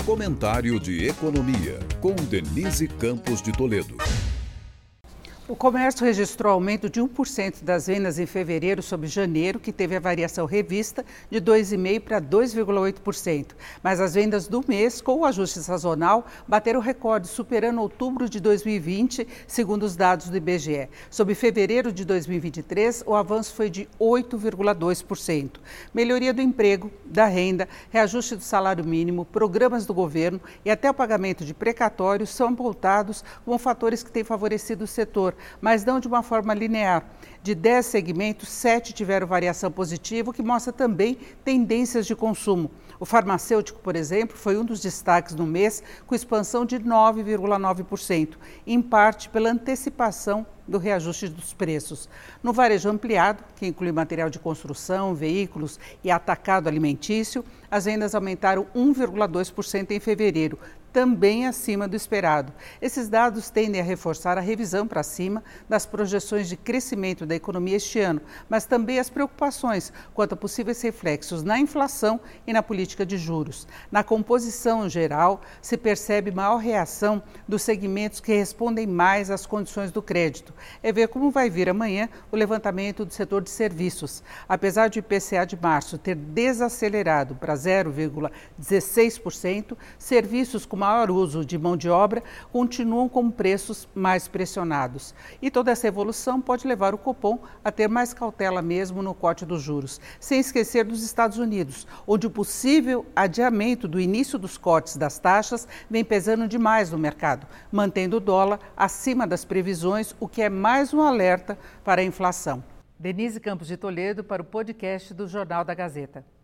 Comentário de Economia, com Denise Campos de Toledo. O comércio registrou aumento de 1% das vendas em fevereiro sobre janeiro, que teve a variação revista de 2,5% para 2,8%. Mas as vendas do mês, com o ajuste sazonal, bateram recorde, superando outubro de 2020, segundo os dados do IBGE. Sobre fevereiro de 2023, o avanço foi de 8,2%. Melhoria do emprego, da renda, reajuste do salário mínimo, programas do governo e até o pagamento de precatórios são apontados como fatores que têm favorecido o setor, mas não de uma forma linear. De 10 segmentos, 7 tiveram variação positiva, o que mostra também tendências de consumo. O farmacêutico, por exemplo, foi um dos destaques no mês, com expansão de 9,9%, em parte pela antecipação do reajuste dos preços. No varejo ampliado, que inclui material de construção, veículos e atacado alimentício, as vendas aumentaram 1,2% em fevereiro, também acima do esperado. Esses dados tendem a reforçar a revisão para cima das projeções de crescimento da economia este ano, mas também as preocupações quanto a possíveis reflexos na inflação e na política de juros. Na composição geral, se percebe maior reação dos segmentos que respondem mais às condições do crédito. É ver como vai vir amanhã o levantamento do setor de serviços. Apesar de o IPCA de março ter desacelerado para 0,16%, serviços com maior uso de mão de obra continuam com preços mais pressionados. E toda essa evolução pode levar o Copom a ter mais cautela mesmo no corte dos juros. Sem esquecer dos Estados Unidos, onde o possível adiamento do início dos cortes das taxas vem pesando demais no mercado, mantendo o dólar acima das previsões, o que é mais um alerta para a inflação. Denise Campos de Toledo para o podcast do Jornal da Gazeta.